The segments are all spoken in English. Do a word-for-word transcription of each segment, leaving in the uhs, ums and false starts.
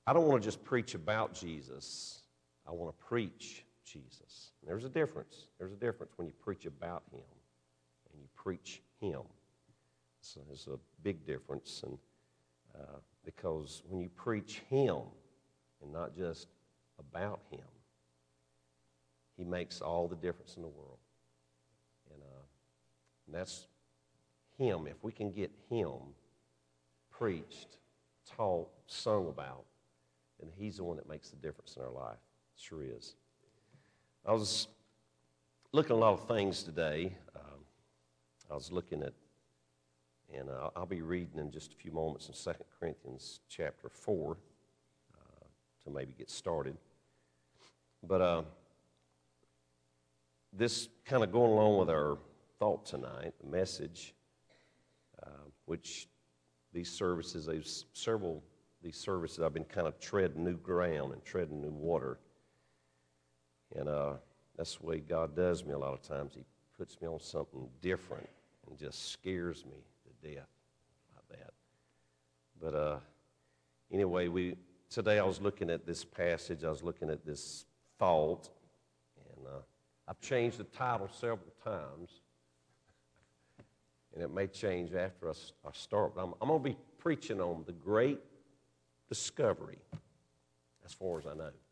I don't want to just preach about Jesus. I want to preach Jesus. And there's a difference. There's a difference when you preach about him and you preach him. So there's a big difference, and uh, because when you preach him and not just about him, he makes all the difference in the world. And, uh, and that's him. If we can get him preached, taught, sung about, then he's the one that makes the difference in our life. It sure is. I was looking at a lot of things today. Um, I was looking at, and uh, I'll be reading in just a few moments in Second Corinthians chapter four uh, to maybe get started. But uh, this kind of going along with our thought tonight, the message, uh, which these services, these several these services, I've been kind of treading new ground and treading new water. And uh, that's the way God does me a lot of times. He puts me on something different and just scares me to death like that. But uh, anyway, we today I was looking at this passage. I was looking at this thought. And uh, I've changed the title several times. And it may change after I, I start. But I'm, I'm going to be preaching on the great discovery, as far as I know.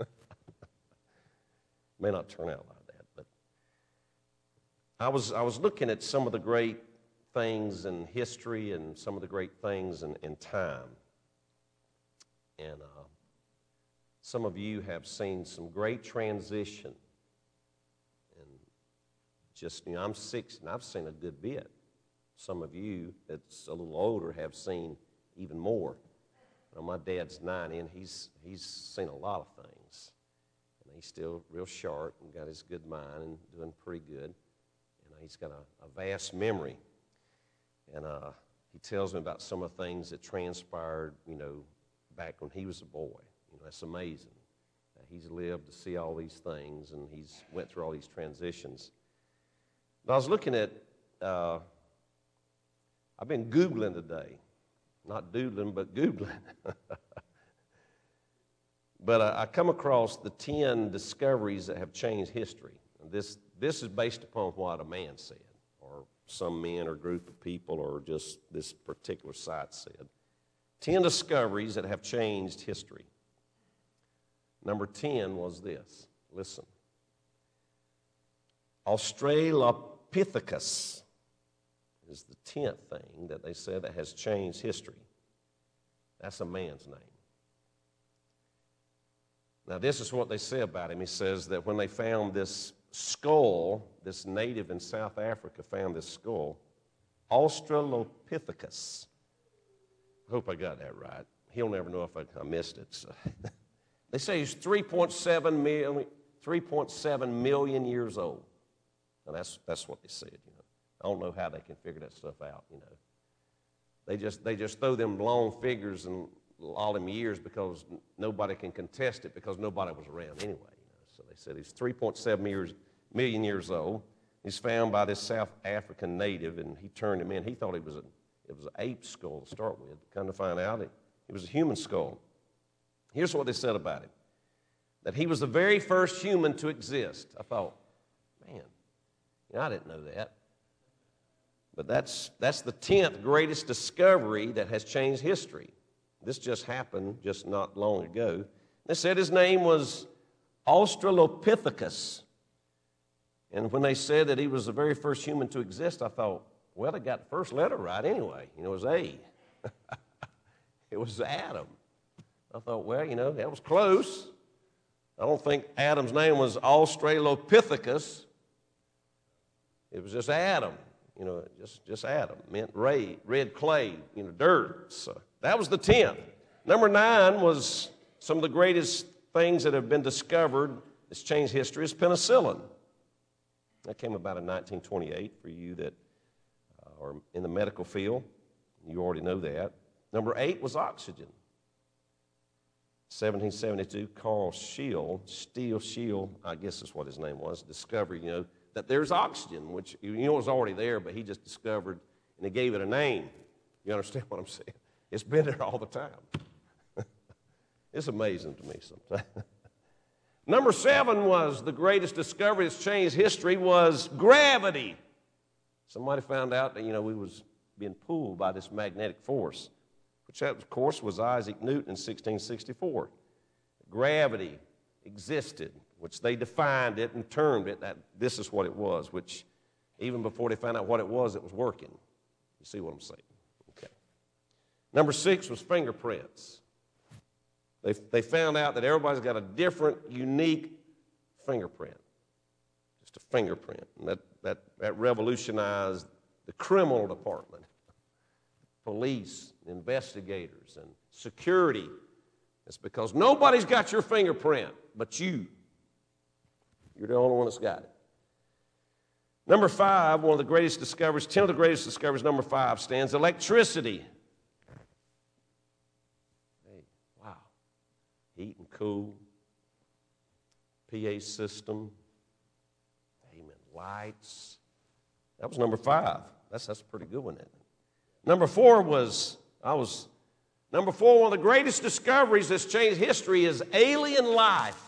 May not turn out like that, but I was I was looking at some of the great things in history and some of the great things in, in time. And uh, some of you have seen some great transition. And just, you know, I'm sixty and I've seen a good bit. Some of you that's a little older have seen even more. You know, my dad's ninety and he's he's seen a lot of things. And he's still real sharp and got his good mind and doing pretty good. And he's got a, a vast memory. And uh, he tells me about some of the things that transpired, you know, back when he was a boy. You know, that's amazing. Uh, he's lived to see all these things, and he's went through all these transitions. But I was looking at, uh, I've been Googling today. Not doodling, but Googling. But uh, I come across the ten discoveries that have changed history. And this, this is based upon what a man said, or some men or group of people, or just this particular site said. Ten discoveries that have changed history. Number ten was this. Listen. Australopithecus is the tenth thing that they said that has changed history. That's a man's name. Now, this is what they say about him. He says that when they found this skull, this native in South Africa found this skull, Australopithecus. I hope I got that right. He'll never know if I, I missed it. So. They say he's three point seven million, three point seven million years old. Now, that's, that's what they said, you know. I don't know how they can figure that stuff out, you know. They just, they just throw them long figures and all them years because nobody can contest it because nobody was around anyway. You know? So they said he's three point seven years, million years old. He's found by this South African native, and he turned him in. He thought it was, a, it was an ape skull to start with. Come to find out, it, it was a human skull. Here's what they said about him, that he was the very first human to exist. I thought, man, you know, I didn't know that. But that's, that's the tenth greatest discovery that has changed history. This just happened just not long ago. They said his name was Australopithecus. And when they said that he was the very first human to exist, I thought, well, they got the first letter right anyway. You know, it was A. It was Adam. I thought, well, you know, that was close. I don't think Adam's name was Australopithecus. It was just Adam. You know, just, just Adam. Meant ray, red clay, you know, dirt. So that was the tenth. Number nine was some of the greatest things that have been discovered that's changed history is penicillin. That came about in nineteen twenty-eight for you that uh, are in the medical field. You already know that. Number eight was oxygen. seventeen seventy-two, Carl Scheele, Steele Scheele, I guess is what his name was, discovered, you know, that there's oxygen, which you know was already there, but he just discovered, and he gave it a name. You understand what I'm saying? It's been there all the time. It's amazing to me sometimes. Number seven was the greatest discovery that's changed history was gravity. Somebody found out that, you know, we was being pulled by this magnetic force, which, of course, was Isaac Newton in sixteen sixty-four. Gravity existed, which they defined it and termed it that this is what it was, which even before they found out what it was, it was working. You see what I'm saying? Okay. Number six was fingerprints. They, they found out that everybody's got a different, unique fingerprint. Just a fingerprint. And that, that, that revolutionized the criminal department, police, investigators, and security. It's because nobody's got your fingerprint but you. You're the only one that's got it. Number five, one of the greatest discoveries, ten of the greatest discoveries, number five stands electricity. Hey, wow. Heat and cool, P A system, amen, lights. That was number five. That's, that's a pretty good one, isn't it? Number four was, I was, number four, one of the greatest discoveries that's changed history is alien life.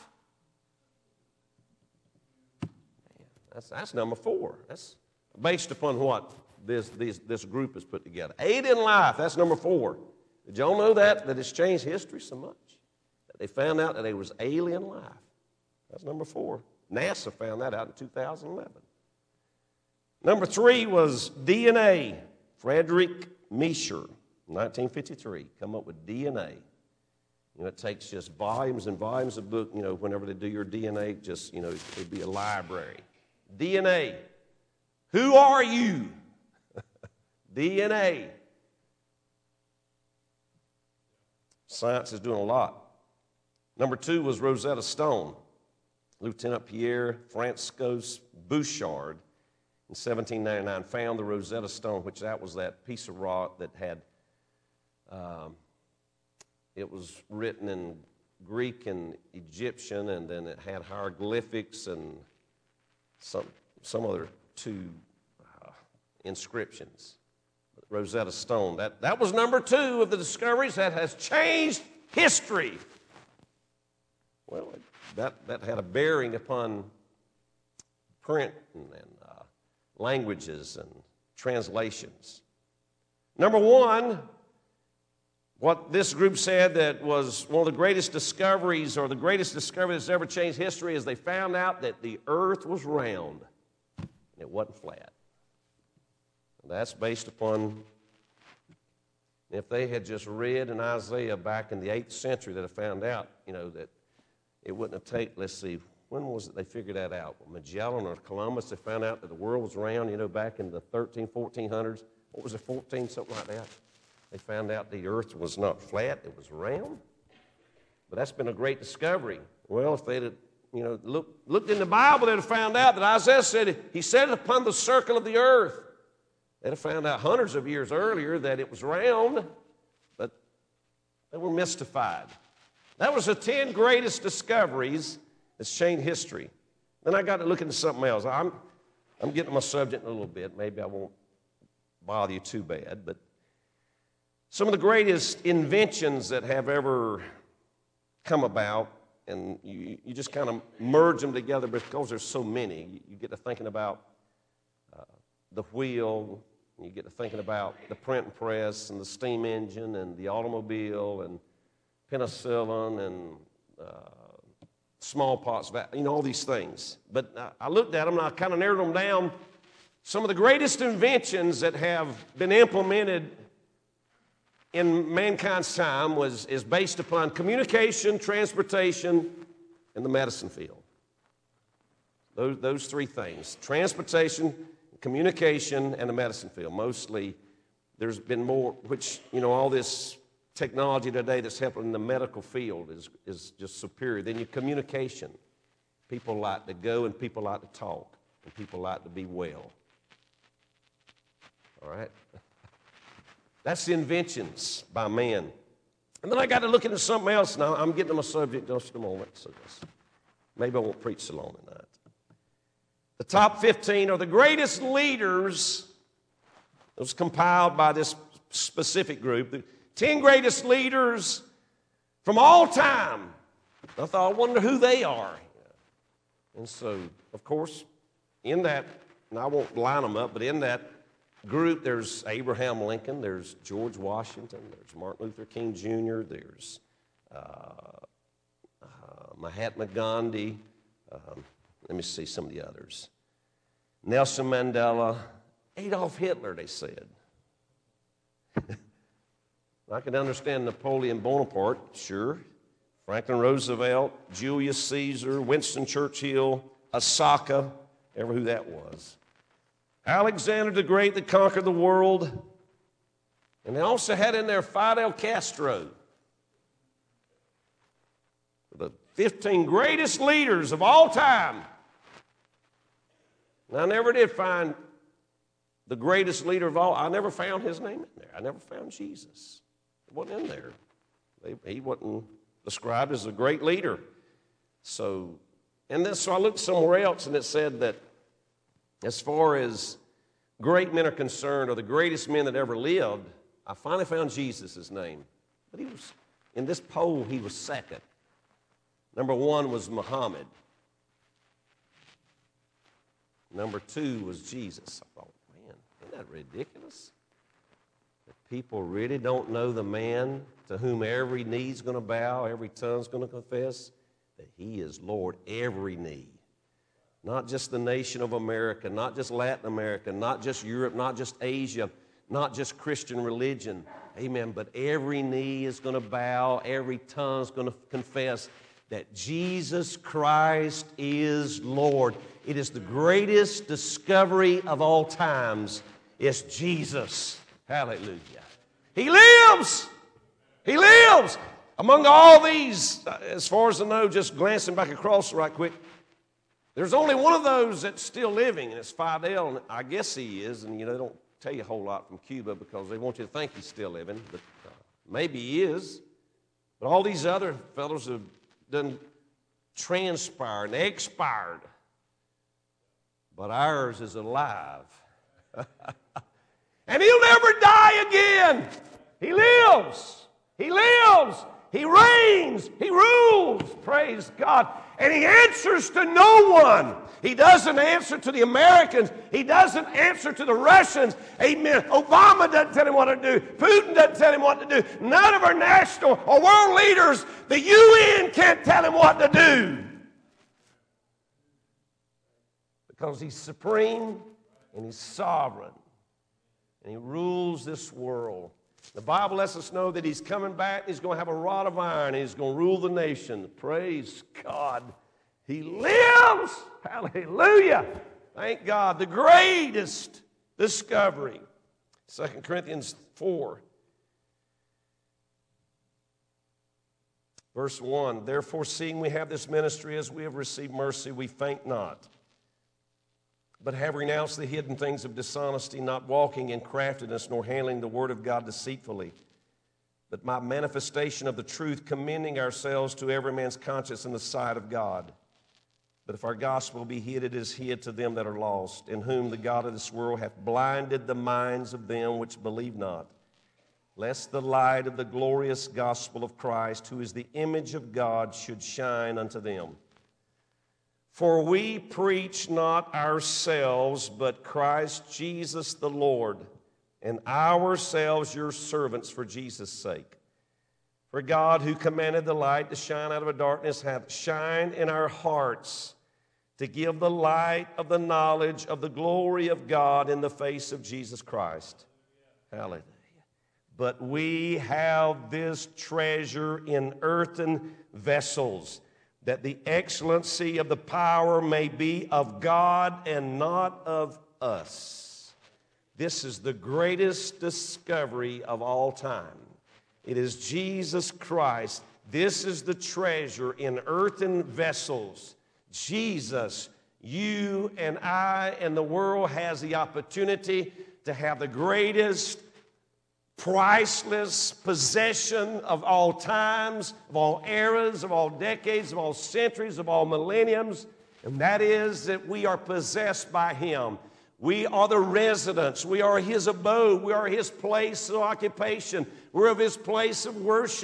That's, that's number four. That's based upon what this, this, this group has put together. Alien life, that's number four. Did y'all know that, that it's changed history so much? That they found out that there was alien life. That's number four. NASA found that out in two thousand eleven. Number three was D N A. Frederick Miescher, nineteen fifty-three, come up with D N A. You know, it takes just volumes and volumes of book, you know, whenever they do your D N A, just, you know, it'd be a library. D N A. Who are you? D N A. Science is doing a lot. Number two was Rosetta Stone. Lieutenant Pierre Francois Bouchard in seventeen ninety-nine found the Rosetta Stone, which that was that piece of rock that had, um, it was written in Greek and Egyptian, and then it had hieroglyphics and some, some other two uh, inscriptions. Rosetta Stone. That, that was number two of the discoveries that has changed history. Well, that, that had a bearing upon print and, and uh, languages and translations. Number one, what this group said that was one of the greatest discoveries or the greatest discovery that's ever changed history is they found out that the earth was round and it wasn't flat. And that's based upon, if they had just read in Isaiah back in the eighth century that I found out, you know, that it wouldn't have taken, let's see, when was it they figured that out? Well, Magellan or Columbus, they found out that the world was round, you know, back in the thirteen, fourteen hundreds. What was it, fourteen, something like that? They found out the earth was not flat, it was round. But that's been a great discovery. Well, if they'd have, you know, look, looked in the Bible, they'd have found out that Isaiah said, he said it upon the circle of the earth. They'd have found out hundreds of years earlier that it was round, but they were mystified. That was the ten greatest discoveries that's changed history. Then I got to look into something else. I'm, I'm getting my subject in a little bit. Maybe I won't bother you too bad, but some of the greatest inventions that have ever come about, and you, you just kind of merge them together because there's so many. You, you get to thinking about uh, the wheel, and you get to thinking about the print press and the steam engine and the automobile and penicillin and uh, smallpox, you know, all these things. But I, I looked at them and I kind of narrowed them down. Some of the greatest inventions that have been implemented in mankind's time was, is based upon communication, transportation, and the medicine field. Those, those three things, transportation, communication, and the medicine field. Mostly, there's been more, which, you know, all this technology today that's helping in the medical field is, is just superior. Then your communication. People like to go and people like to talk, and people like to be well. All right? That's the inventions by man. And then I got to look into something else now. I'm getting to my subject just a moment, so just, maybe I won't preach so long tonight. The top fifteen are the greatest leaders. It was compiled by this specific group. The ten greatest leaders from all time. I thought, I wonder who they are. And so, of course, in that, and I won't line them up, but in that group, there's Abraham Lincoln, there's George Washington, there's Martin Luther King Junior, there's uh, uh, Mahatma Gandhi. Um, let me see some of the others. Nelson Mandela, Adolf Hitler, they said. I can understand Napoleon Bonaparte, sure. Franklin Roosevelt, Julius Caesar, Winston Churchill, Osaka, ever who that was. Alexander the Great that conquered the world. And they also had in there Fidel Castro. The fifteen greatest leaders of all time. And I never did find the greatest leader of all. I never found his name in there. I never found Jesus. It wasn't in there. He wasn't described as a great leader. So, and then so I looked somewhere else, and it said that as far as great men are concerned, or the greatest men that ever lived, I finally found Jesus' name. But he was, in this poll, he was second. Number one was Muhammad. Number two was Jesus. I thought, man, isn't that ridiculous? That people really don't know the man to whom every knee's going to bow, every tongue's going to confess that he is Lord, every knee. Not just the nation of America, not just Latin America, not just Europe, not just Asia, not just Christian religion. Amen. But every knee is going to bow, every tongue's going to confess that Jesus Christ is Lord. It is the greatest discovery of all times. It's Jesus. Hallelujah. He lives. He lives. Among all these, as far as I know, just glancing back across right quick, there's only one of those that's still living, and it's Fidel, and I guess he is, and you know, they don't tell you a whole lot from Cuba because they want you to think he's still living, but uh, maybe he is. But all these other fellows have done transpired and expired. But ours is alive. And he'll never die again. He lives. He lives. He reigns. He rules. Praise God. And he answers to no one. He doesn't answer to the Americans. He doesn't answer to the Russians. Amen. Obama doesn't tell him what to do. Putin doesn't tell him what to do. None of our national or world leaders, the U N can't tell him what to do. Because he's supreme and he's sovereign. And he rules this world. The Bible lets us know that he's coming back. He's going to have a rod of iron. And he's going to rule the nation. Praise God. He lives. Hallelujah. Thank God. The greatest discovery. Second Corinthians four. Verse one. Therefore, seeing we have this ministry as we have received mercy, we faint not. But have renounced the hidden things of dishonesty, not walking in craftiness, nor handling the word of God deceitfully, but by manifestation of the truth, commending ourselves to every man's conscience in the sight of God. But if our gospel be hid, it is hid to them that are lost, in whom the God of this world hath blinded the minds of them which believe not, lest the light of the glorious gospel of Christ, who is the image of God, should shine unto them. For we preach not ourselves, but Christ Jesus the Lord, and ourselves your servants for Jesus' sake. For God, who commanded the light to shine out of a darkness, hath shined in our hearts to give the light of the knowledge of the glory of God in the face of Jesus Christ. Hallelujah. But we have this treasure in earthen vessels, that the excellency of the power may be of God and not of us. This is the greatest discovery of all time. It is Jesus Christ. This is the treasure in earthen vessels. Jesus, you and I and the world has the opportunity to have the greatest priceless possession of all times, of all eras, of all decades, of all centuries, of all millenniums, and that is that we are possessed by Him. We are the residents. We are His abode. We are His place of occupation. We're of His place of worship.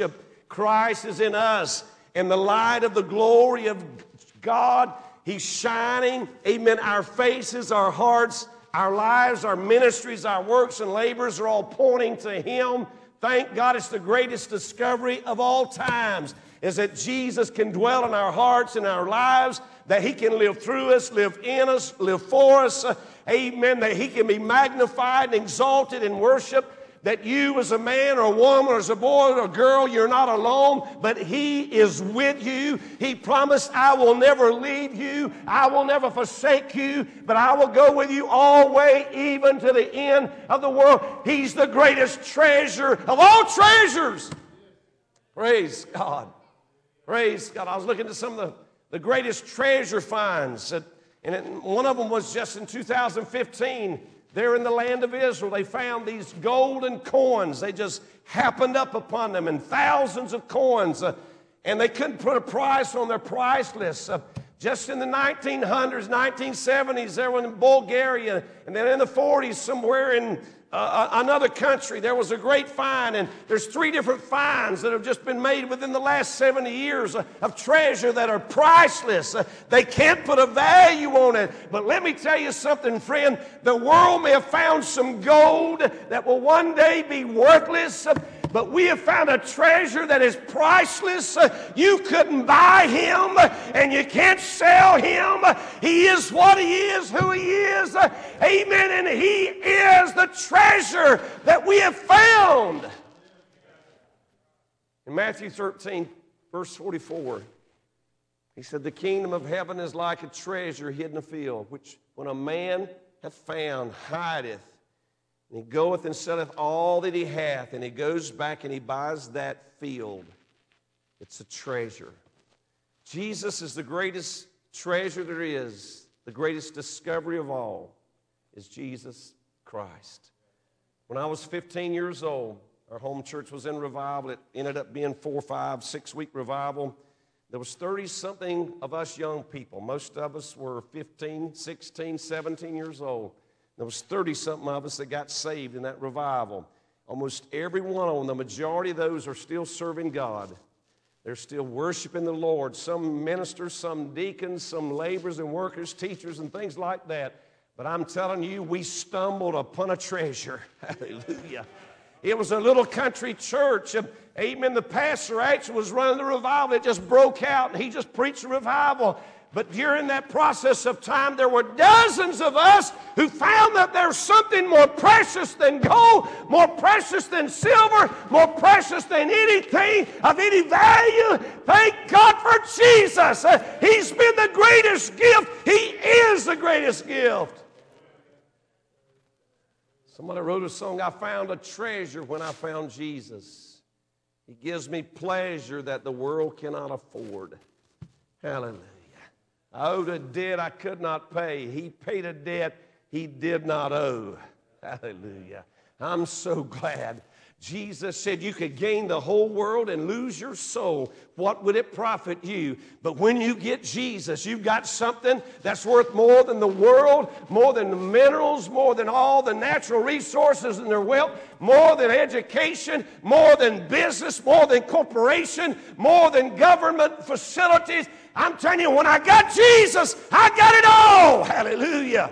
Christ is in us, and the light of the glory of God, He's shining. Amen. Our faces, our hearts, our lives, our ministries, our works and labors are all pointing to Him. Thank God, it's the greatest discovery of all times, is that Jesus can dwell in our hearts and our lives, that He can live through us, live in us, live for us. Uh, amen. That He can be magnified and exalted in worship. That you as a man or a woman or as a boy or a girl, you're not alone, but He is with you. He promised, I will never leave you. I will never forsake you, but I will go with you all the way, even to the end of the world. He's the greatest treasure of all treasures. Praise God. Praise God. I was looking at some of the, the greatest treasure finds, that, and it, one of them was just in two thousand fifteen. There in the land of Israel, they found these golden coins. They just happened up upon them, and thousands of coins. Uh, and they couldn't put a price on their price list. Uh, just in the nineteen hundreds, nineteen seventies, there was in Bulgaria. And then in the forties, somewhere in uh, another country, there was a great find. And there's three different finds that have just been made within the last seventy years uh, of treasure that are priceless. Uh, they can't put a value on it. But let me tell you something, friend. The world may have found some gold that will one day be worthless. Uh, But we have found a treasure that is priceless. Uh, You couldn't buy Him, uh, and you can't sell Him. Uh, He is what He is, who He is. Uh, Amen. And He is the treasure that we have found. In Matthew thirteen, verse forty-four, He said, the kingdom of heaven is like a treasure hid in a field, which when a man hath found, hideth. And he goeth and selleth all that he hath, and he goes back and he buys that field. It's a treasure. Jesus is the greatest treasure there is. The greatest discovery of all is Jesus Christ. When I was fifteen years old, our home church was in revival. It ended up being four, five, six-week revival. There was thirty-something of us young people. Most of us were fifteen, sixteen, seventeen years old. There was thirty-something of us that got saved in that revival. Almost every one of them, the majority of those are still serving God. They're still worshiping the Lord. Some ministers, some deacons, some laborers and workers, teachers and things like that. But I'm telling you, we stumbled upon a treasure. Hallelujah. It was a little country church. Amen. The pastor actually was running the revival. It just broke out, and he just preached the revival. But during that process of time, there were dozens of us who found that there's something more precious than gold, more precious than silver, more precious than anything of any value. Thank God for Jesus. Uh, he's been the greatest gift. He is the greatest gift. Somebody wrote a song, I found a treasure when I found Jesus. He gives me pleasure that the world cannot afford. Hallelujah. I owed a debt I could not pay. He paid a debt He did not owe. Hallelujah. I'm so glad. Jesus said you could gain the whole world and lose your soul. What would it profit you? But when you get Jesus, you've got something that's worth more than the world, more than the minerals, more than all the natural resources and their wealth, more than education, more than business, more than corporation, more than government facilities. I'm telling you, when I got Jesus, I got it all. Hallelujah.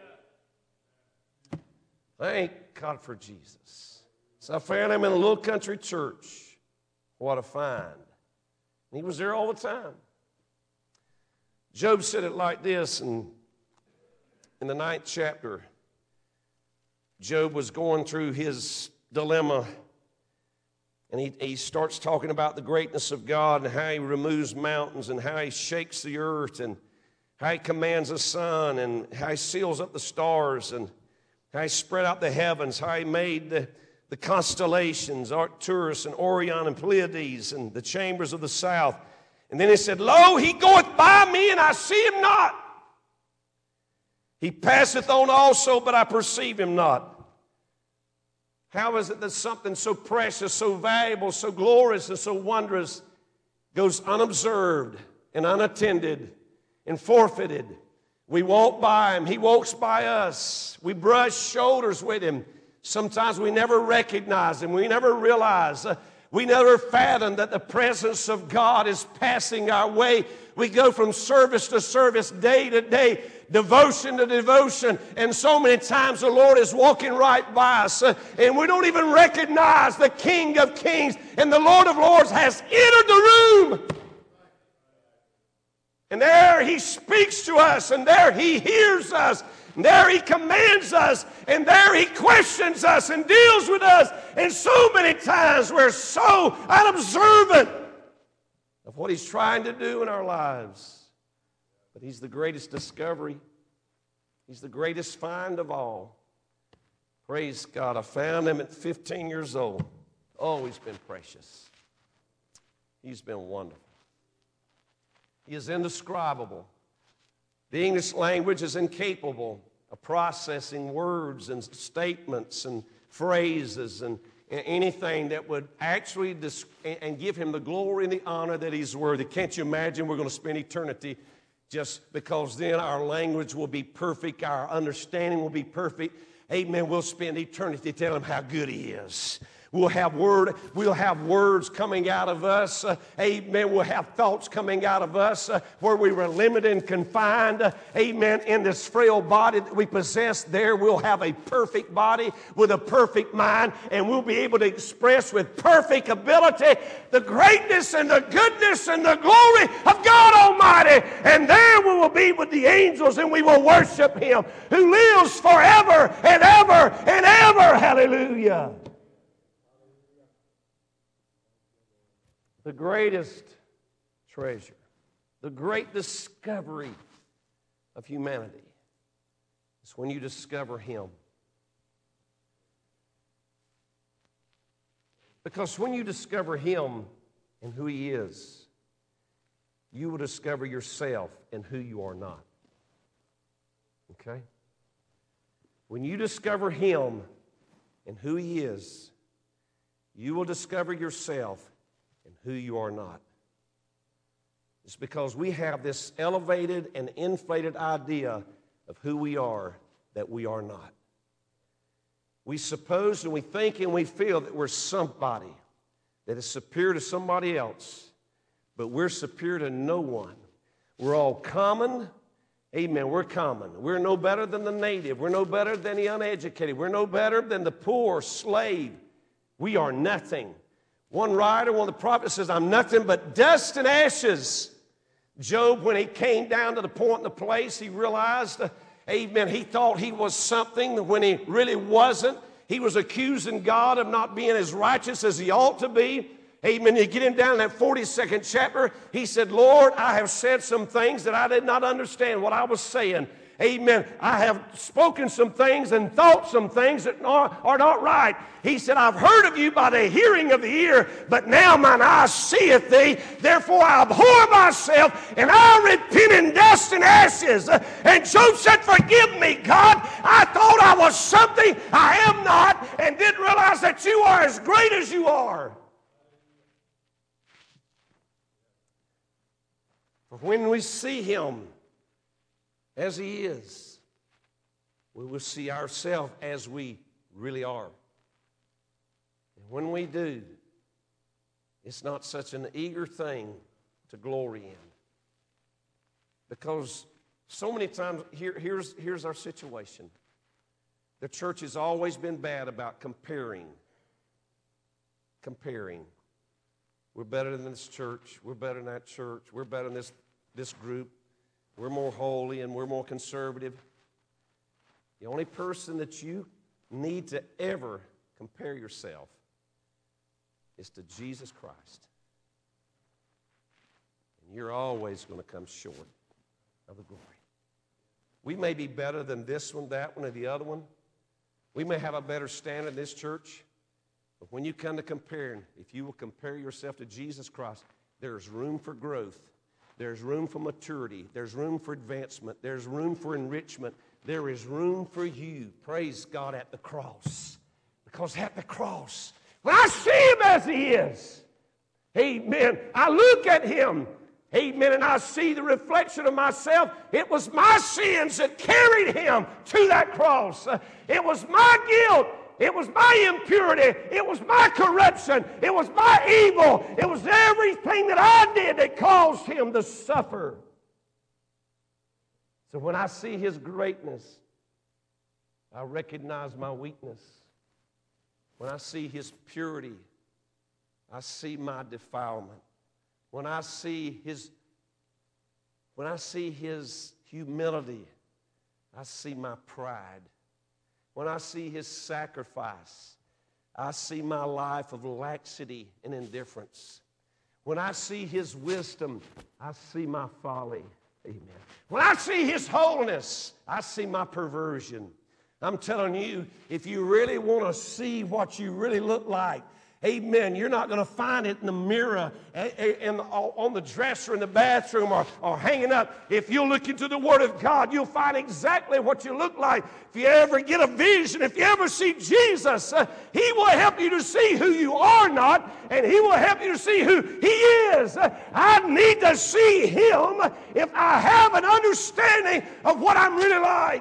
Thank God for Jesus. So I found him in a little country church. What a find. And he was there all the time. Job said it like this in, in the ninth chapter. Job was going through his dilemma. And he, he starts talking about the greatness of God and how He removes mountains and how He shakes the earth and how He commands the sun and how He seals up the stars and how He spread out the heavens, how He made the, the constellations, Arcturus and Orion and Pleiades and the chambers of the south. And then he said, Lo, He goeth by me and I see Him not. He passeth on also, but I perceive Him not. How is it that something so precious, so valuable, so glorious, and so wondrous goes unobserved and unattended and forfeited? We walk by Him. He walks by us. We brush shoulders with Him. Sometimes we never recognize Him. We never realize. Uh, We never fathom that the presence of God is passing our way. We go from service to service, day to day, devotion to devotion, and so many times the Lord is walking right by us, uh, and we don't even recognize the King of Kings and the Lord of Lords has entered the room. And there He speaks to us, and there He hears us, and there He commands us, and there He questions us and deals with us. And so many times we're so unobservant of what He's trying to do in our lives. But He's the greatest discovery. He's the greatest find of all. Praise God. I found Him at fifteen years old. Oh, He's been precious. He's been wonderful. He is indescribable. The English language is incapable of processing words and statements and phrases and anything that would actually dis- and give Him the glory and the honor that He's worthy. Can't you imagine we're going to spend eternity just because then our language will be perfect, our understanding will be perfect. Amen. We'll spend eternity telling Him how good He is. We'll have word. We'll have words coming out of us. Uh, amen. We'll have thoughts coming out of us uh, where we were limited and confined. Uh, amen. In this frail body that we possess, there we'll have a perfect body with a perfect mind, and we'll be able to express with perfect ability the greatness and the goodness and the glory of God Almighty. And there we will be with the angels, and we will worship Him who lives forever and ever and ever. Hallelujah. The greatest treasure, the great discovery of humanity is when you discover Him. Because when you discover Him and who He is, you will discover yourself and who you are not. Okay? When you discover Him and who He is, you will discover yourself and who you are not. It's because we have this elevated and inflated idea of who we are that we are not. We suppose and we think and we feel that we're somebody that is superior to somebody else, but we're superior to no one. We're all common. Amen. We're common. We're no better than the native. We're no better than the uneducated. We're no better than the poor slave. We are nothing. One writer, one of the prophets says, I'm nothing but dust and ashes. Job, when he came down to the point in the place, he realized, uh, amen, he thought he was something when he really wasn't. He was accusing God of not being as righteous as he ought to be. Amen. You get him down in that forty-second chapter, he said, Lord, I have said some things that I did not understand what I was saying. Amen. I have spoken some things and thought some things that are, are not right. He said, I've heard of you by the hearing of the ear, but now mine eye seeth thee. Therefore I abhor myself, and I repent in dust and ashes. And Job said, forgive me, God. I thought I was something I am not, and didn't realize that you are as great as you are. For when we see Him as He is, we will see ourselves as we really are. And when we do, it's not such an eager thing to glory in. Because so many times, here, here's, here's our situation. The church has always been bad about comparing. Comparing. We're better than this church. We're better than that church. We're better than this, this group. We're more holy and we're more conservative. The only person that you need to ever compare yourself is to Jesus Christ. And you're always going to come short of the glory. We may be better than this one, that one, or the other one. We may have a better standard in this church. But when you come to comparing, if you will compare yourself to Jesus Christ, there's room for growth. There's room for maturity. There's room for advancement. There's room for enrichment. There is room for you, praise God, at the cross. Because at the cross, when I see Him as He is, amen, I look at Him, amen, and I see the reflection of myself. It was my sins that carried Him to that cross. It was my guilt It was my impurity. It was my corruption. It was my evil. It was everything that I did that caused him to suffer. So when I see his greatness, I recognize my weakness. When I see his purity, I see my defilement. When I see his, when I see his humility, I see my pride. When I see his sacrifice, I see my life of laxity and indifference. When I see his wisdom, I see my folly. Amen. When I see his holiness, I see my perversion. I'm telling you, if you really want to see what you really look like, amen, you're not going to find it in the mirror, in the, on the dresser in the bathroom, or, or hanging up. If you look into the Word of God, you'll find exactly what you look like. If you ever get a vision, if you ever see Jesus, uh, He will help you to see who you are not, and He will help you to see who He is. Uh, I need to see Him if I have an understanding of what I'm really like.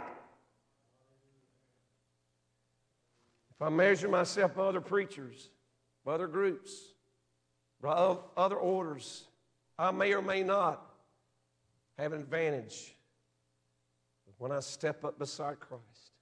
If I measure myself by other preachers, by other groups, by other orders, I may or may not have an advantage. But when I step up beside Christ,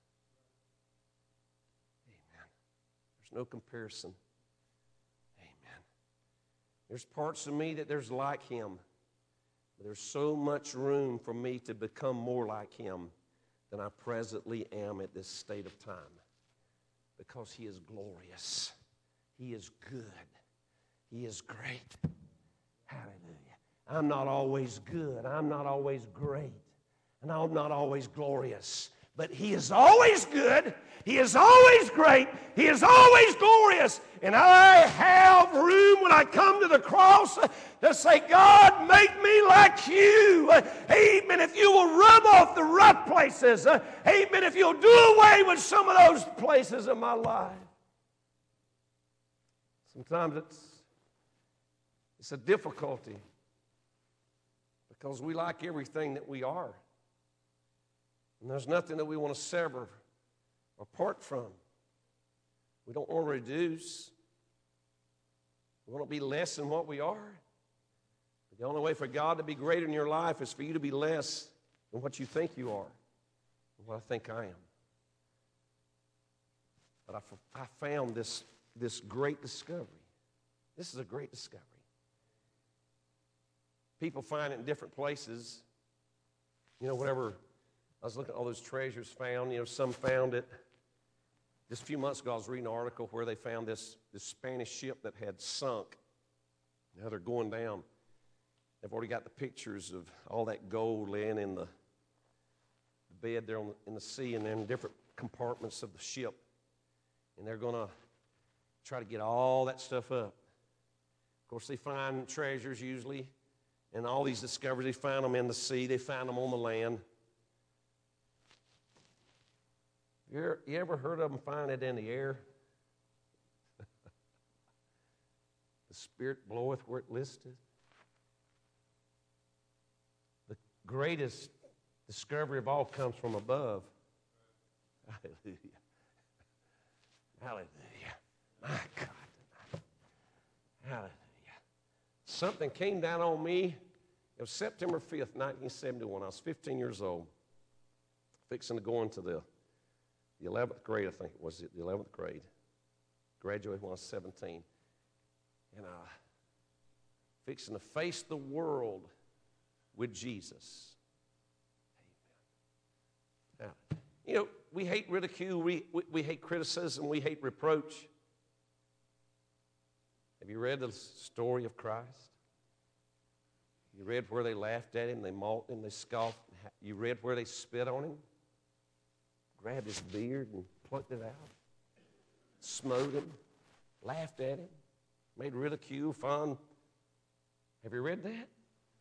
amen, there's no comparison. Amen. There's parts of me that there's like him, but there's so much room for me to become more like him than I presently am at this state of time, because he is glorious. He is good. He is great. Hallelujah. I'm not always good. I'm not always great. And I'm not always glorious. But he is always good. He is always great. He is always glorious. And I have room when I come to the cross to say, God, make me like you. Amen. If you will rub off the rough places. Amen. If you'll do away with some of those places in my life. Sometimes it's, it's a difficulty because we like everything that we are. And there's nothing that we want to sever or part from. We don't want to reduce. We want to be less than what we are. But the only way for God to be greater in your life is for you to be less than what you think you are and what I think I am. But I, I found this This great discovery. This is a great discovery. People find it in different places. You know, whenever I was looking at all those treasures found, you know, some found it. Just a few months ago, I was reading an article where they found this, this Spanish ship that had sunk. Now they're going down. They've already got the pictures of all that gold laying in the, the bed there on the, in the sea, and in different compartments of the ship. And they're going to try to get all that stuff up. Of course, they find treasures usually, and all these discoveries, they find them in the sea, they find them on the land. You ever, you ever heard of them finding it in the air? The Spirit bloweth where it listeth. The greatest discovery of all comes from above. Hallelujah. Hallelujah. My God. Hallelujah. Something came down on me. It was September fifth, nineteen seventy-one. I was fifteen years old, fixing to go into the, the eleventh grade, I think it was the eleventh grade. Graduated when I was seventeen. And I fixing to face the world with Jesus. Amen. Now, you know, we hate ridicule, we, we, we hate criticism, we hate reproach. Have you read the story of Christ? You read where they laughed at him, they mocked him, they scoffed. You read where they spit on him, grabbed his beard and plucked it out, smote him, laughed at him, made ridicule, fun. Have you read that?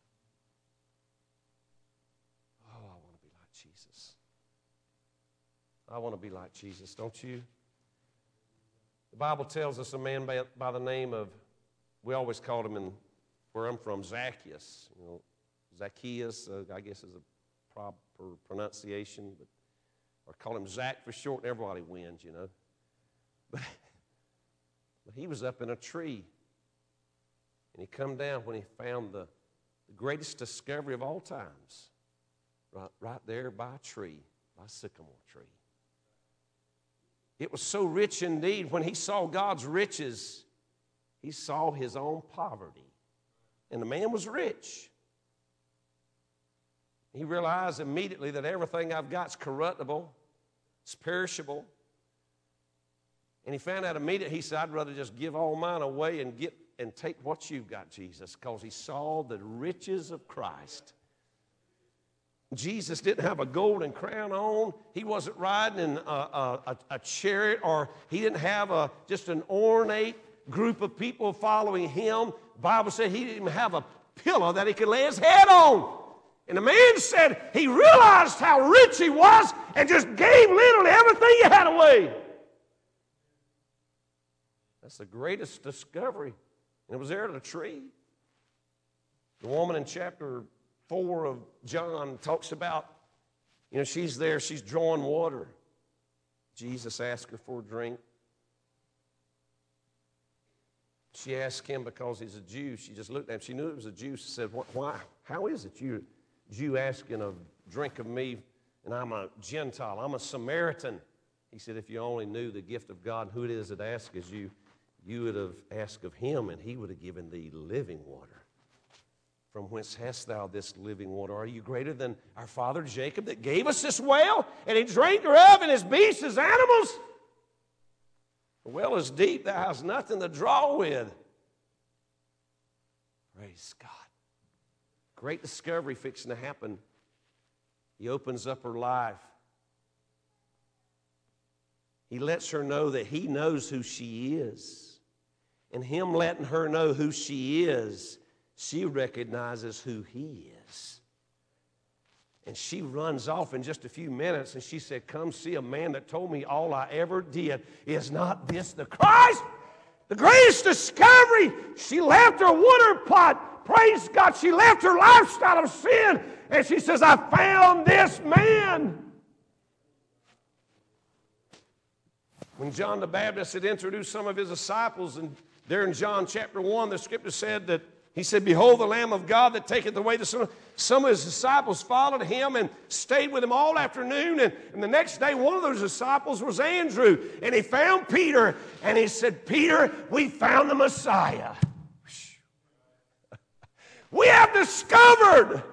Oh, I want to be like Jesus. I want to be like Jesus, don't you? The Bible tells us a man by, by the name of, we always called him in where I'm from, Zacchaeus. You know, Zacchaeus, uh, I guess is a proper pronunciation, but or call him Zach for short, and everybody wins, you know. But, but he was up in a tree. And he come down when he found the, the greatest discovery of all times. Right, right there by a tree, by a sycamore tree. It was so rich indeed, when he saw God's riches, he saw his own poverty. And the man was rich. He realized immediately that everything I've got is corruptible, it's perishable. And he found out immediately, he said, I'd rather just give all mine away and get and take what you've got, Jesus, because he saw the riches of Christ. Jesus didn't have a golden crown on. He wasn't riding in a, a, a chariot, or he didn't have a, just an ornate group of people following him. The Bible said he didn't even have a pillow that he could lay his head on. And the man said he realized how rich he was and just gave literally everything he had away. That's the greatest discovery. And it was there at a tree. The woman in chapter four of John talks about, you know, she's there, she's drawing water. Jesus asked her for a drink. She asked him because he's a Jew. She just looked at him. She knew it was a Jew. She said, why? How is it you, Jew, asking a drink of me, and I'm a Gentile, I'm a Samaritan? He said, if you only knew the gift of God, who it is that asks you, you would have asked of him, and he would have given thee living water. From whence hast thou this living water? Are you greater than our father Jacob that gave us this well, and he drank thereof, and his beasts, his animals? The well is deep, thou hast nothing to draw with. Praise God. Great discovery fixing to happen. He opens up her life. He lets her know that he knows who she is. And him letting her know who she is, she recognizes who he is. And she runs off in just a few minutes, and she said, come see a man that told me all I ever did. Is not this the Christ? The greatest discovery. She left her water pot. Praise God. She left her lifestyle of sin, and she says, I found this man. When John the Baptist had introduced some of his disciples, and there in John chapter one, the scripture said that he said, behold the Lamb of God that taketh away the sin. Some of his disciples followed him and stayed with him all afternoon. And, and the next day, one of those disciples was Andrew. And he found Peter. And he said, Peter, we found the Messiah. We have discovered.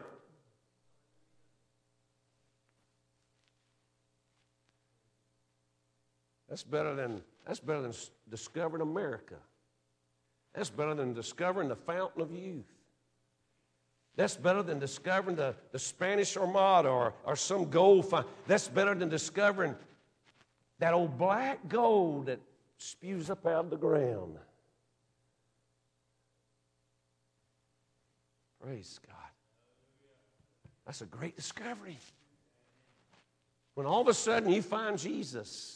That's better than, that's better than discovering America. That's better than discovering the fountain of youth. That's better than discovering the, the Spanish Armada or, or some gold find. That's better than discovering that old black gold that spews up out of the ground. Praise God. That's a great discovery. When all of a sudden you find Jesus,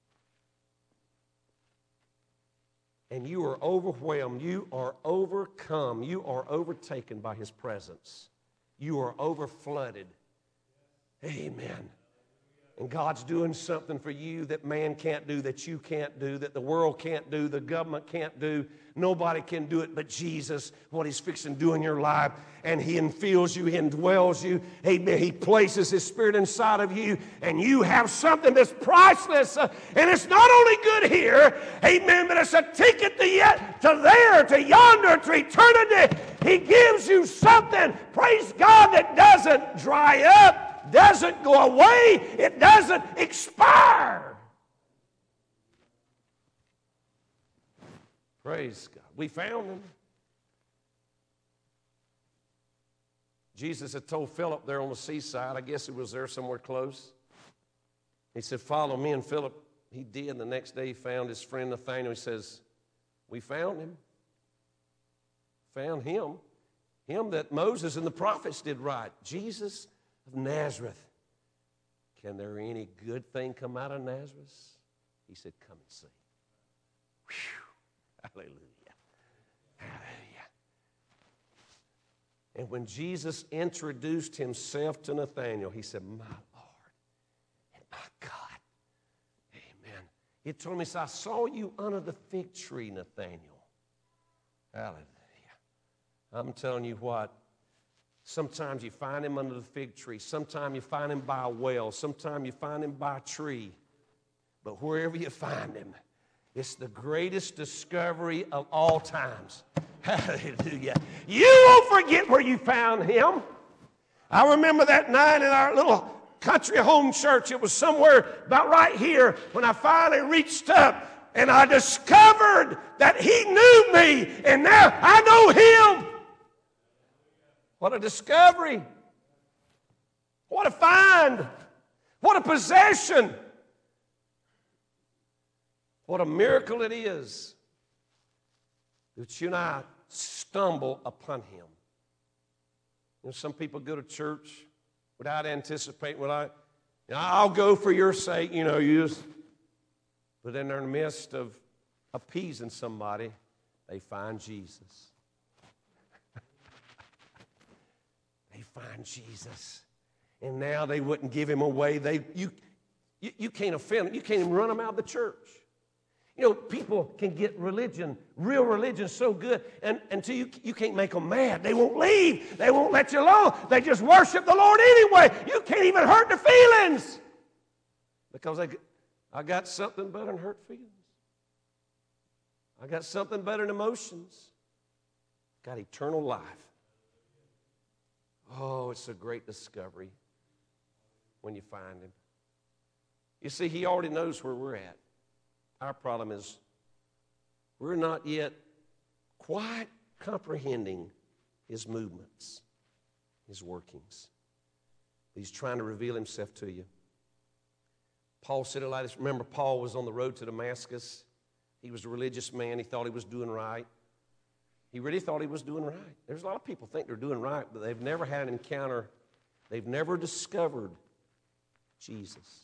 and you are overwhelmed, you are overcome, you are overtaken by his presence. You are overflooded. Amen. And God's doing something for you that man can't do, that you can't do, that the world can't do, the government can't do. Nobody can do it but Jesus, what he's fixing to do in your life. And he infills you, he indwells you. Amen. He places his spirit inside of you, and you have something that's priceless. Uh, and it's not only good here, amen, but it's a ticket to yet, to there, to yonder, to eternity. He gives you something, praise God, that doesn't dry up, doesn't go away, it doesn't expire. Praise God. We found him. Jesus had told Philip there on the seaside, I guess it was there somewhere close. He said, follow me. And Philip, he did. The next day he found his friend Nathanael. He says, we found him. Found him. Him that Moses and the prophets did right. Jesus of Nazareth. Can there any good thing come out of Nazareth? He said, come and see. Whew. Hallelujah. Hallelujah. And when Jesus introduced himself to Nathanael, he said, my Lord and my God. Amen. He told me, he said, I saw you under the fig tree, Nathaniel. Hallelujah. I'm telling you what, sometimes you find him under the fig tree. Sometimes you find him by a well. Sometimes you find him by a tree. But wherever you find him, it's the greatest discovery of all times. Hallelujah. You won't forget where you found him. I remember that night in our little country home church. It was somewhere about right here when I finally reached up and I discovered that he knew me and now I know him. What a discovery. What a find. What a possession. What a miracle it is that you and I stumble upon him. You know, some people go to church without anticipating what I, you know, I'll go for your sake, you know, you just, but then they're in the midst of appeasing somebody, they find Jesus. They find Jesus. And now they wouldn't give him away. They, you, you, you can't offend them. You can't even run them out of the church. You know, people can get religion, real religion, so good, and until you, you can't make them mad. They won't leave. They won't let you alone. They just worship the Lord anyway. You can't even hurt their feelings because I, I got something better than hurt feelings. I got something better than emotions. Got eternal life. Oh, it's a great discovery when you find him. You see, he already knows where we're at. Our problem is we're not yet quite comprehending his movements, his workings. He's trying to reveal himself to you. Paul said it like this. Remember, Paul was on the road to Damascus. He was a religious man. He thought he was doing right. He really thought he was doing right. There's a lot of people think they're doing right, but they've never had an encounter. They've never discovered Jesus.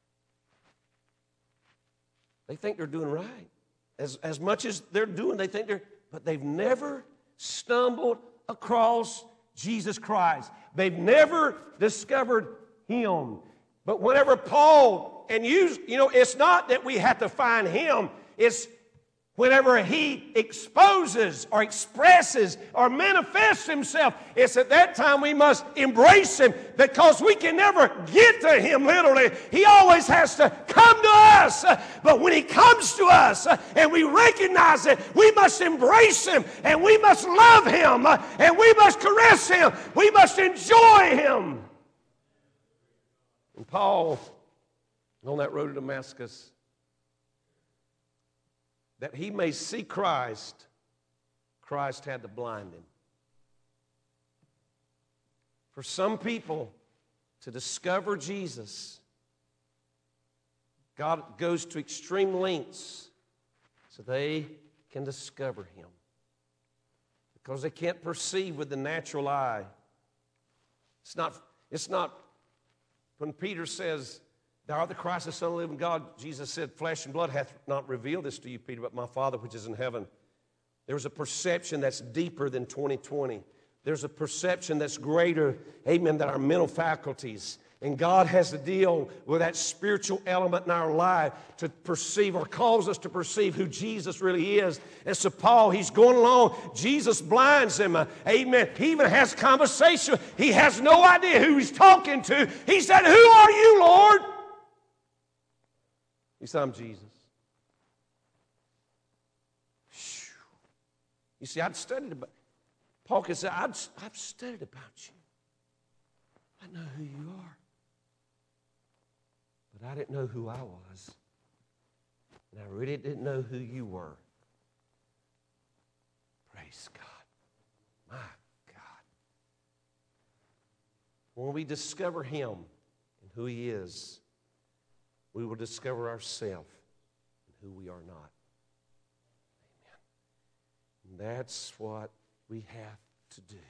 They think they're doing right. As, as much as they're doing, they think they're, but they've never stumbled across Jesus Christ. They've never discovered him. But whenever Paul, and you, you know, it's not that we have to find him. It's whenever he exposes or expresses or manifests himself, it's at that time we must embrace him because we can never get to him literally. He always has to come to us. But when he comes to us and we recognize it, we must embrace him and we must love him and we must caress him. We must enjoy him. And Paul, on that road to Damascus, that he may see Christ, Christ had to blind him. For some people to discover Jesus, God goes to extreme lengths so they can discover him. Because they can't perceive with the natural eye. It's not, it's not, when Peter says, Thou art the Christ, the Son of the living God, Jesus said, flesh and blood hath not revealed this to you, Peter, but my Father which is in heaven. There's a perception that's deeper than twenty twenty. There's a perception that's greater, amen, than our mental faculties. And God has to deal with that spiritual element in our life to perceive or cause us to perceive who Jesus really is. And so Paul, he's going along. Jesus blinds him. Uh, amen. He even has conversation. He has no idea who he's talking to. He said, who are you, Lord? He said, I'm Jesus. You see, I'd studied about, Paul can say, I'd, I've studied about you. I know who you are. But I didn't know who I was. And I really didn't know who you were. Praise God. My God. When we discover him and who he is, we will discover ourselves and who we are not. Amen. And that's what we have to do.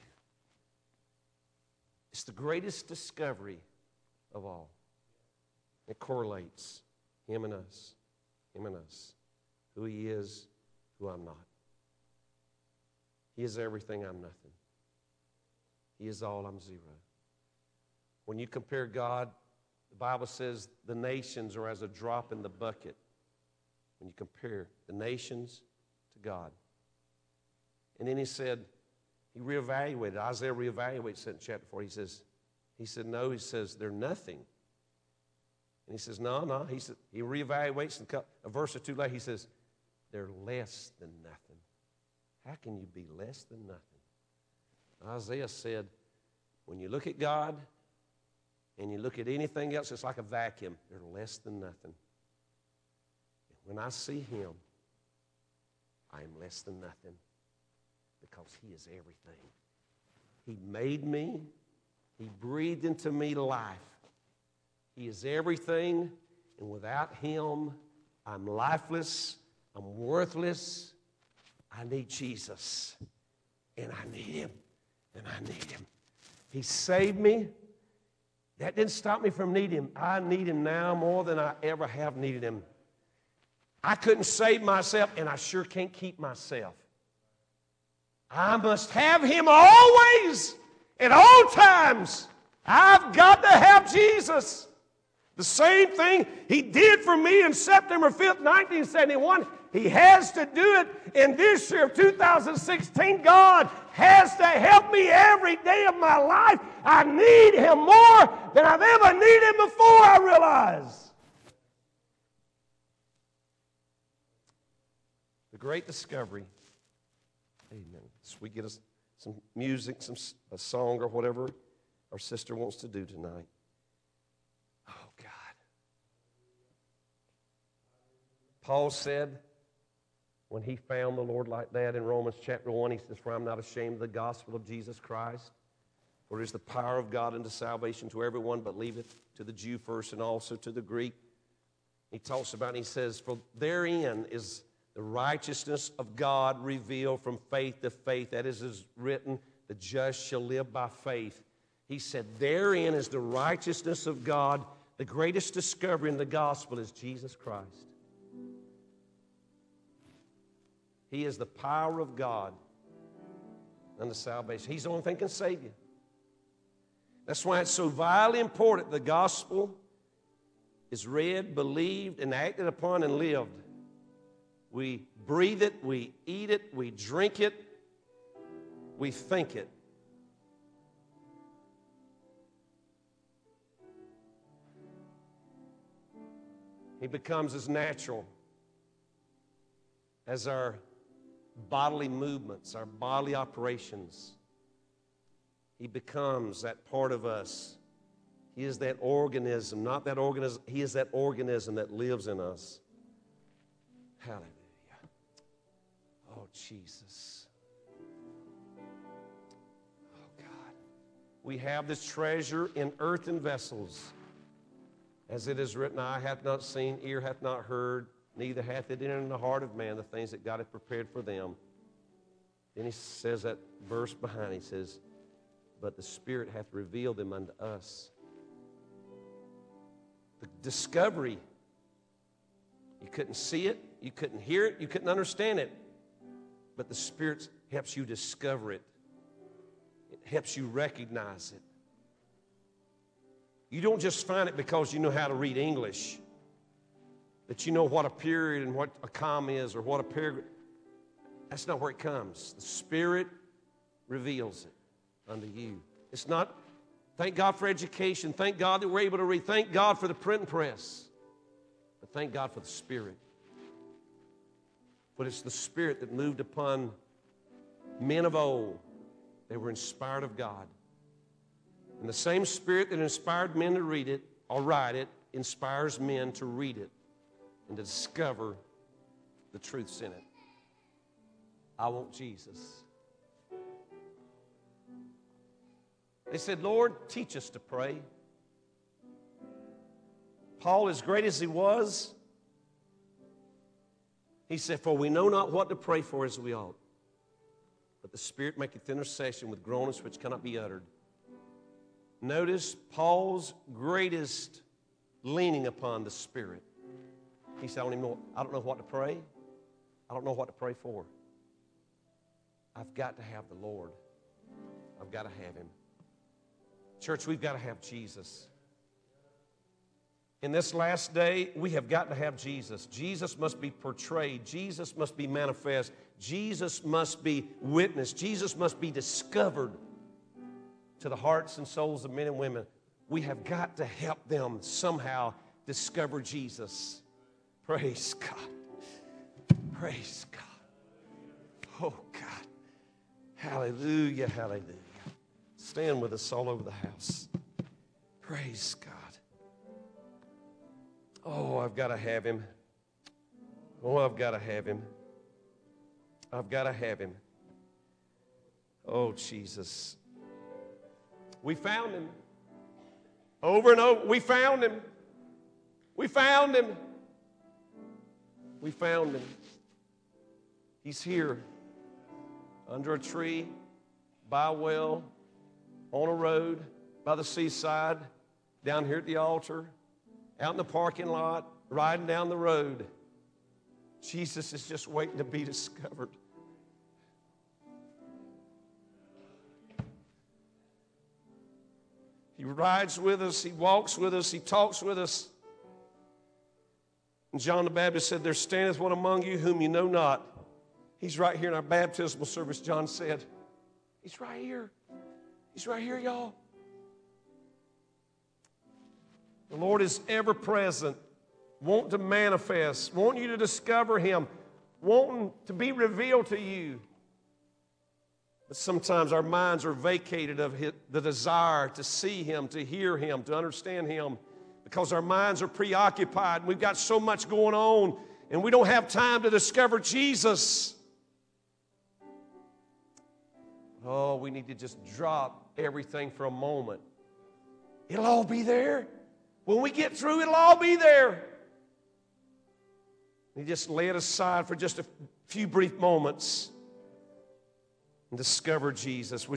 It's the greatest discovery of all. It correlates him and us, him and us, who he is, who I'm not. He is everything, I'm nothing. He is all, I'm zero. When you compare God, the Bible says the nations are as a drop in the bucket when you compare the nations to God. And then he said, he reevaluated. Isaiah reevaluates that in chapter four. He says, he said, no, he says, they're nothing. And he says, no, no. He said, he reevaluates, and a verse or two later, he says, they're less than nothing. How can you be less than nothing? Isaiah said, when you look at God and you look at anything else, it's like a vacuum. They're less than nothing. When I see him, I am less than nothing because he is everything. He made me. He breathed into me life. He is everything, and without him, I'm lifeless. I'm worthless. I need Jesus, and I need him, and I need him. He saved me. That didn't stop me from needing him. I need him now more than I ever have needed him. I couldn't save myself, and I sure can't keep myself. I must have him always, at all times. I've got to have Jesus. The same thing he did for me in September fifth, nineteen seventy-one. He has to do it in this year of two thousand sixteen. God has to help me every day of my life. I need him more than I've ever needed him before, I realize. The great discovery. Amen. So we get us some music, some a song or whatever our sister wants to do tonight. Oh, God. Paul said, when he found the Lord like that in Romans chapter one, he says, for I'm not ashamed of the gospel of Jesus Christ, for it is the power of God unto salvation to everyone, but leaveth to the Jew first and also to the Greek. He talks about, he says, for therein is the righteousness of God revealed from faith to faith. That is, is written, the just shall live by faith. He said, therein is the righteousness of God. The greatest discovery in the gospel is Jesus Christ. He is the power of God unto salvation. He's the only thing that can save you. That's why it's so vitally important the gospel is read, believed, and acted upon and lived. We breathe it, we eat it, we drink it, we think it. He becomes as natural as our bodily movements, our bodily operations. He becomes that part of us. He is that organism, not that organism. He is that organism that lives in us. Hallelujah. Oh, Jesus. Oh, God. We have this treasure in earthen vessels. As it is written, eye hath not seen, ear hath not heard, neither hath it entered in the heart of man the things that God hath prepared for them. Then he says that verse behind, he says, but the Spirit hath revealed them unto us. The discovery, you couldn't see it, you couldn't hear it, you couldn't understand it, but the Spirit helps you discover it. It helps you recognize it. You don't just find it because you know how to read English, that you know what a period and what a comma is or what a paragraph. That's not where it comes. The Spirit reveals it unto you. It's not, thank God for education. Thank God that we're able to read. Thank God for the print press. But thank God for the Spirit. But it's the Spirit that moved upon men of old. They were inspired of God. And the same Spirit that inspired men to read it or write it inspires men to read it and to discover the truths in it. I want Jesus. They said, Lord, teach us to pray. Paul, as great as he was, he said, for we know not what to pray for as we ought, but the Spirit maketh intercession with groanings which cannot be uttered. Notice Paul's greatest leaning upon the Spirit. He said, I don't even know, I don't know what to pray. I don't know what to pray for. I've got to have the Lord. I've got to have Him. Church, we've got to have Jesus. In this last day, we have got to have Jesus. Jesus must be portrayed. Jesus must be manifest. Jesus must be witnessed. Jesus must be discovered to the hearts and souls of men and women. We have got to help them somehow discover Jesus. Praise God. Praise God. Oh, God. Hallelujah, hallelujah. Stand with us all over the house. Praise God. Oh, I've got to have him. Oh, I've got to have him. I've got to have him. Oh, Jesus. We found him. Over and over, we found him. We found him. We found him. He's here. Under a tree, by a well, on a road, by the seaside, down here at the altar, out in the parking lot, riding down the road. Jesus is just waiting to be discovered. He rides with us. He walks with us. He talks with us. And John the Baptist said, there standeth one among you whom you know not. He's right here in our baptismal service, John said. He's right here. He's right here, y'all. The Lord is ever present, wanting to manifest, wanting you to discover him, wanting to be revealed to you. But sometimes our minds are vacated of his, the desire to see him, to hear him, to understand him, because our minds are preoccupied. We've got so much going on, and we don't have time to discover Jesus. Oh, we need to just drop everything for a moment. It'll all be there. When we get through, it'll all be there. You just lay it aside for just a few brief moments and discover Jesus.